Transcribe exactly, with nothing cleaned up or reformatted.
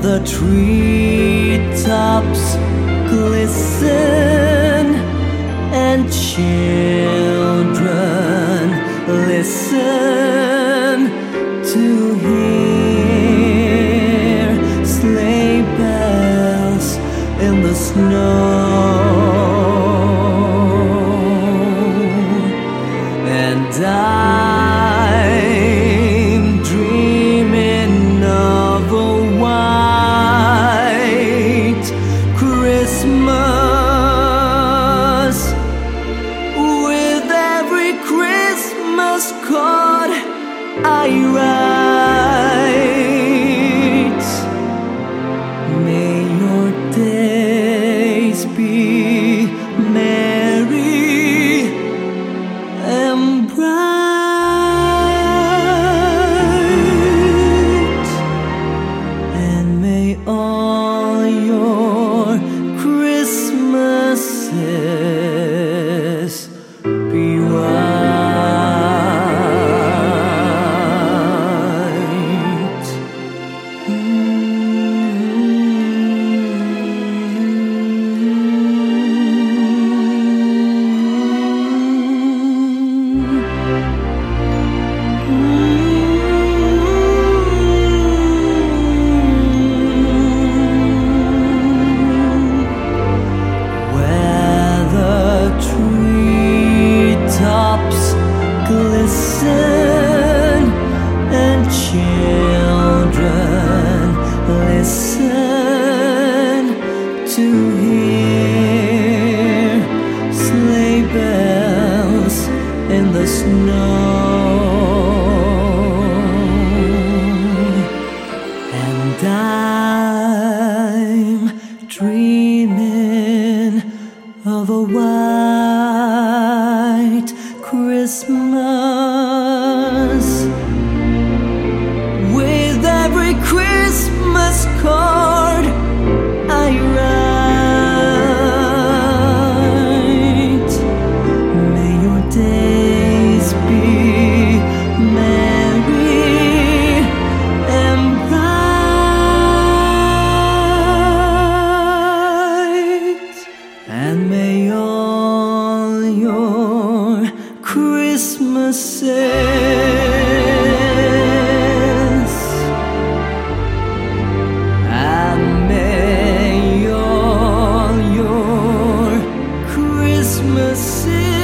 the treetops glisten and children listen to hear sleigh bells in the snow. And I'm dreaming of a white Christmas, with every Christmas card I write. May your days be merry and bright, and may all your Christmases be white. Treetops glisten and children listen to hear sleigh bells in the snow. And I'm dreaming of a white Christmas, with every Christmas card I write. May your days be merry and bright, and may all your Christmases, and may all your Christmases